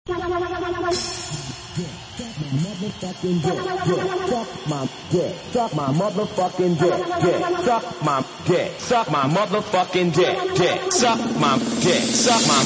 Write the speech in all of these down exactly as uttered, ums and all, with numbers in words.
Motherfucking dick, dick, suck my dick, suck my motherfucking dick, dick, suck my dick, suck my motherfucking dick, dick, suck my dick, suck my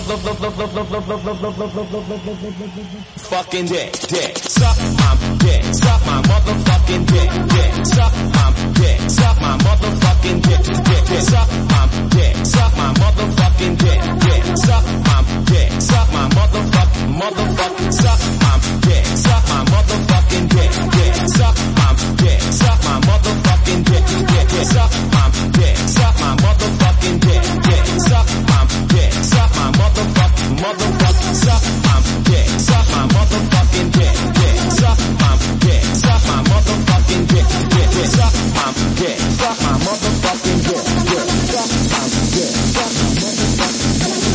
motherfucking dick, dick, suck my dick, suck my motherfucking dick, dick, suck my dick, suck my motherfucking dick, dick, dick, suck my dick, suck my motherfucking dick, dick, suck my dick, suck my motherfucking motherfucking suck my dick, suck my motherfucking dick, dick, suck my dick, suck my motherfucking dick, dick, dick, suck my dick, suck my motherfucking dick, dick, suck my dick, suck my motherfucking motherfucking suck my dick, suck my motherfucking dick, dick, suck my dick, suck my motherfucking dick, dick, dick, suck my dick, suck my motherfucking dick, dick, suck my dick, suck my motherfucking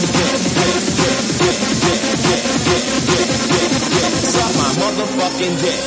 motherfucking dick.